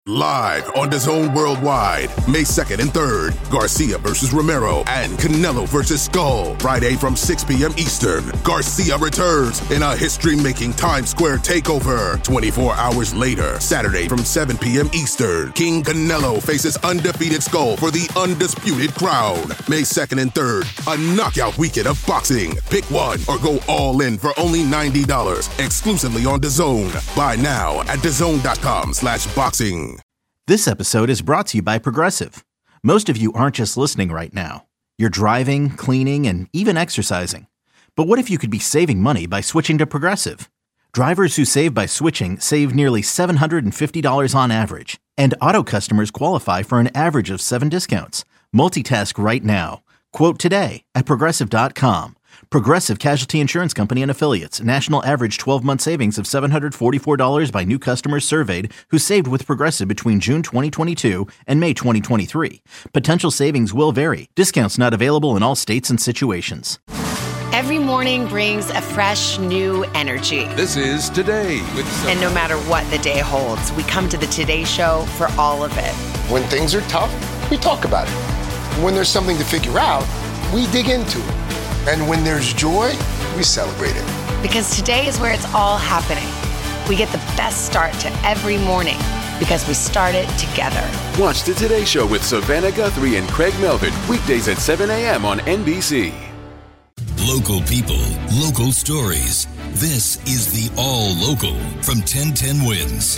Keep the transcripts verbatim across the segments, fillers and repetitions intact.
Live on DAZN Worldwide, May second and third, Garcia versus Romero and Canelo versus Skull. Friday from six p.m. Eastern, Garcia returns in a history-making Times Square takeover. twenty-four hours later, Saturday from seven p.m. Eastern, King Canelo faces undefeated Skull for the undisputed crown. May second and third, a knockout weekend of boxing. Pick one or go all in for only ninety dollars, exclusively on DAZN. Buy now at DAZN.com slash boxing. This episode is brought to you by Progressive. Most of you aren't just listening right now. You're driving, cleaning, and even exercising. But what if you could be saving money by switching to Progressive? Drivers who save by switching save nearly seven hundred fifty dollars on average. And auto customers qualify for an average of seven discounts. Multitask right now. Quote today at Progressive dot com. Progressive Casualty Insurance Company and Affiliates. National average twelve-month savings of seven hundred forty-four dollars by new customers surveyed who saved with Progressive between June twenty twenty-two and May twenty twenty-three. Potential savings will vary. Discounts not available in all states and situations. Every morning brings a fresh, new energy. This is Today with Sophie. And no matter what the day holds, we come to the Today Show for all of it. When things are tough, we talk about it. When there's something to figure out, we dig into it. And when there's joy, we celebrate it. Because today is where it's all happening. We get the best start to every morning because we start it together. Watch the Today Show with Savannah Guthrie and Craig Melvin, weekdays at seven a.m. on N B C. Local people, local stories. This is the All Local from ten ten Wins.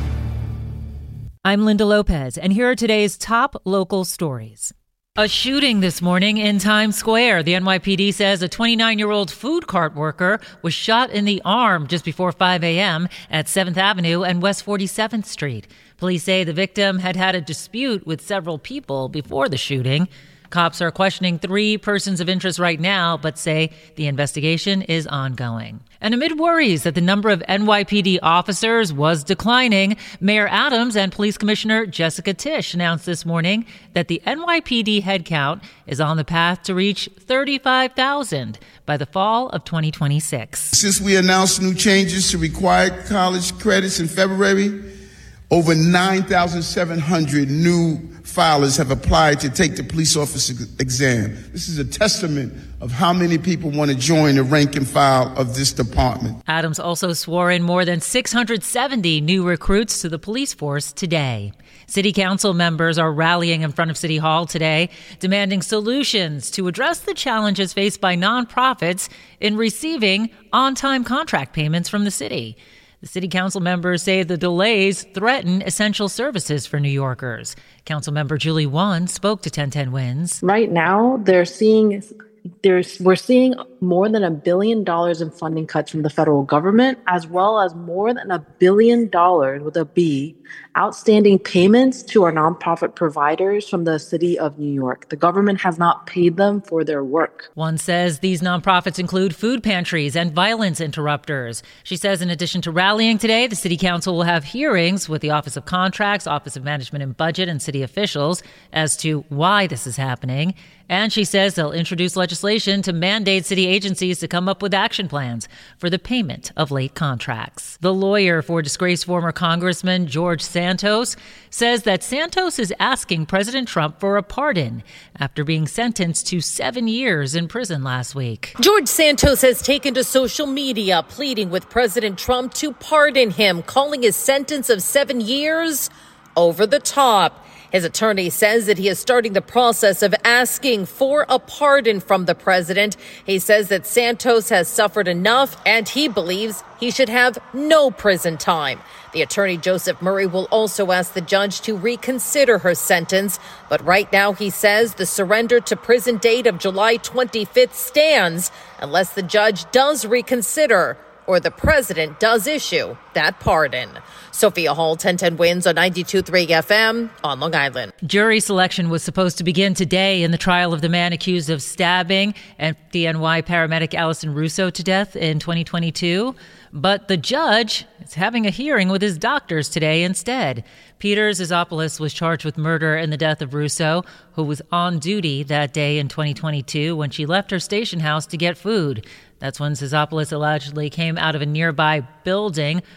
I'm Linda Lopez, and here are today's top local stories. A shooting this morning in Times Square. The N Y P D says a twenty-nine-year-old food cart worker was shot in the arm just before five a.m. at seventh Avenue and West forty-seventh Street. Police say the victim had had a dispute with several people before the shooting. Cops are questioning three persons of interest right now, but say the investigation is ongoing. And amid worries that the number of N Y P D officers was declining, Mayor Adams and Police Commissioner Jessica Tisch announced this morning that the N Y P D headcount is on the path to reach thirty-five thousand by the fall of twenty twenty-six. Since we announced new changes to required college credits in February, over nine thousand seven hundred new filers have applied to take the police officer exam. This is a testament of how many people want to join the rank and file of this department. Adams also swore in more than six hundred seventy new recruits to the police force today. City council members are rallying in front of City Hall today, demanding solutions to address the challenges faced by nonprofits in receiving on-time contract payments from the city. The city council members say the delays threaten essential services for New Yorkers. Councilmember Julie Wan spoke to ten ten Wins. Right now, they're seeing there's we're seeing more than a billion dollars in funding cuts from the federal government, as well as more than a billion dollars with a B outstanding payments to our nonprofit providers from the city of New York. The government has not paid them for their work. One says these nonprofits include food pantries and violence interrupters. She says in addition to rallying today, the city council will have hearings with the Office of Contracts, Office of Management and Budget, and city officials as to why this is happening. And she says they'll introduce legislation to mandate city agencies to come up with action plans for the payment of late contracts. The lawyer for disgraced former Congressman George Santos says that Santos is asking President Trump for a pardon after being sentenced to seven years in prison last week. George Santos has taken to social media pleading with President Trump to pardon him, calling his sentence of seven years over the top. His attorney says that he is starting the process of asking for a pardon from the president. He says that Santos has suffered enough and he believes he should have no prison time. The attorney, Joseph Murray, will also ask the judge to reconsider her sentence. But right now, he says the surrender to prison date of July twenty-fifth stands unless the judge does reconsider or the president does issue that pardon. Sophia Hall, ten ten Wins on ninety-two point three F M on Long Island. Jury selection was supposed to begin today in the trial of the man accused of stabbing F D N Y paramedic Allison Russo to death in twenty twenty-two. But the judge is having a hearing with his doctors today instead. Peter Zizopoulos was charged with murder in the death of Russo, who was on duty that day in twenty twenty-two when she left her station house to get food. That's when Zizopoulos allegedly came out of a nearby building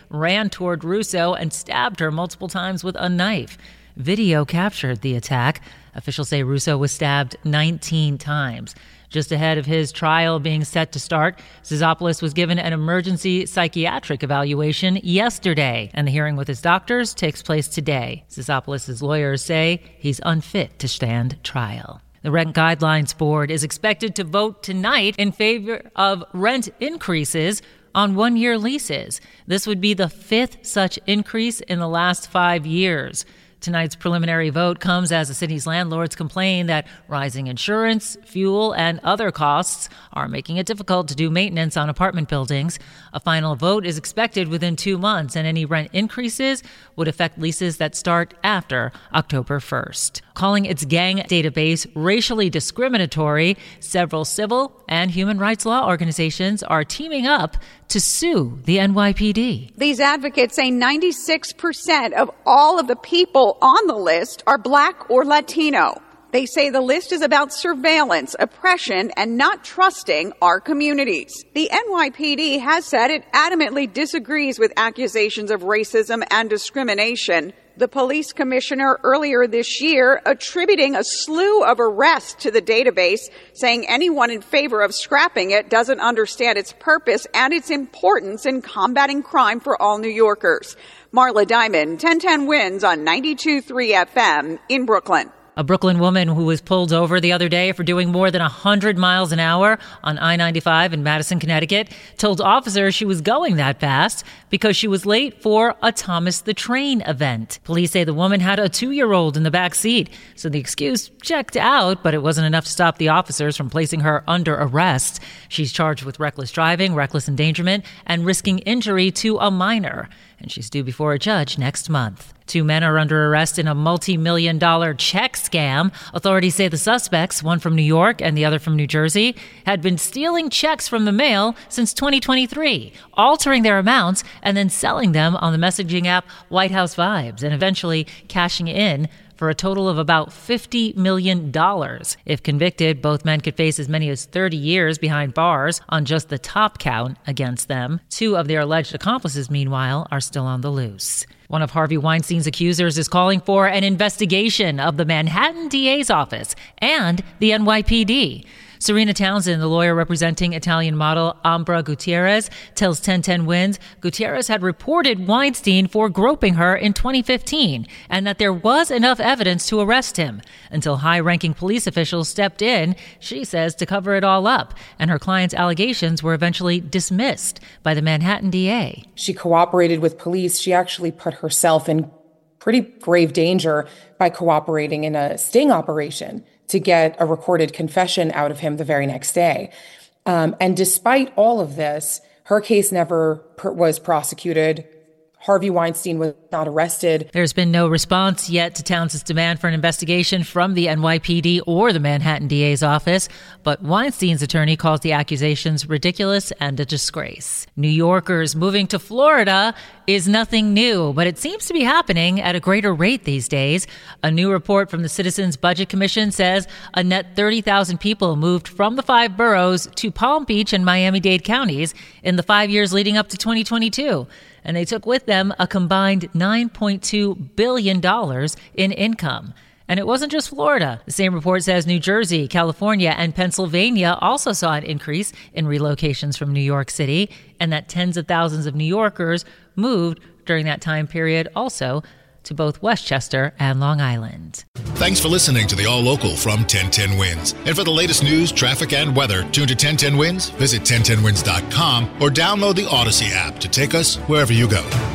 ran toward Russo and stabbed her multiple times with a knife. Video captured the attack. Officials say Russo was stabbed nineteen times. Just ahead of his trial being set to start, Zizopoulos was given an emergency psychiatric evaluation yesterday, and the hearing with his doctors takes place today. Zizopoulos' lawyers say he's unfit to stand trial. The Rent Guidelines Board is expected to vote tonight in favor of rent increases on one-year leases. This would be the fifth such increase in the last five years. Tonight's preliminary vote comes as the city's landlords complain that rising insurance, fuel, and other costs are making it difficult to do maintenance on apartment buildings. A final vote is expected within two months, and any rent increases would affect leases that start after October first. Calling its gang database racially discriminatory, several civil and human rights law organizations are teaming up to sue the N Y P D. These advocates say ninety-six percent of all of the people on the list are Black or Latino. They say the list is about surveillance, oppression, and not trusting our communities. The N Y P D has said it adamantly disagrees with accusations of racism and discrimination. The police commissioner earlier this year attributing a slew of arrests to the database, saying anyone in favor of scrapping it doesn't understand its purpose and its importance in combating crime for all New Yorkers. Marla Diamond, ten ten Wins on ninety-two point three F M in Brooklyn. A Brooklyn woman who was pulled over the other day for doing more than one hundred miles an hour on I ninety-five in Madison, Connecticut, told officers she was going that fast because she was late for a Thomas the Train event. Police say the woman had a two-year-old in the back seat, so the excuse checked out, but it wasn't enough to stop the officers from placing her under arrest. She's charged with reckless driving, reckless endangerment, and risking injury to a minor, and she's due before a judge next month. Two men are under arrest in a multi-million dollar check scam. Authorities say the suspects, one from New York and the other from New Jersey, had been stealing checks from the mail since twenty twenty-three, altering their amounts and then selling them on the messaging app White House Vibes, and eventually cashing in for a total of about fifty million dollars. If convicted, both men could face as many as thirty years behind bars on just the top count against them. Two of their alleged accomplices, meanwhile, are still on the loose. One of Harvey Weinstein's accusers is calling for an investigation of the Manhattan D A's office and the N Y P D. Serena Townsend, the lawyer representing Italian model Ambra Gutierrez, tells ten ten Wins Gutierrez had reported Weinstein for groping her in twenty fifteen and that there was enough evidence to arrest him until high-ranking police officials stepped in, she says, to cover it all up, and her client's allegations were eventually dismissed by the Manhattan D A. She cooperated with police. She actually put herself in pretty grave danger by cooperating in a sting operation to get a recorded confession out of him the very next day. Um, and despite all of this, her case never per- was prosecuted. Harvey Weinstein was not arrested. There's been no response yet to Townsend's demand for an investigation from the N Y P D or the Manhattan D A's office, but Weinstein's attorney calls the accusations ridiculous and a disgrace. New Yorkers moving to Florida is nothing new, but it seems to be happening at a greater rate these days. A new report from the Citizens Budget Commission says a net thirty thousand people moved from the five boroughs to Palm Beach and Miami-Dade counties in the five years leading up to twenty twenty-two. And they took with them a combined nine point two billion dollars in income. And it wasn't just Florida. The same report says New Jersey, California, and Pennsylvania also saw an increase in relocations from New York City, and that tens of thousands of New Yorkers moved during that time period also to both Westchester and Long Island. Thanks for listening to the All Local from ten ten Wins. And for the latest news, traffic, and weather, tune to ten ten Wins, visit ten ten wins dot com, or download the Odyssey app to take us wherever you go.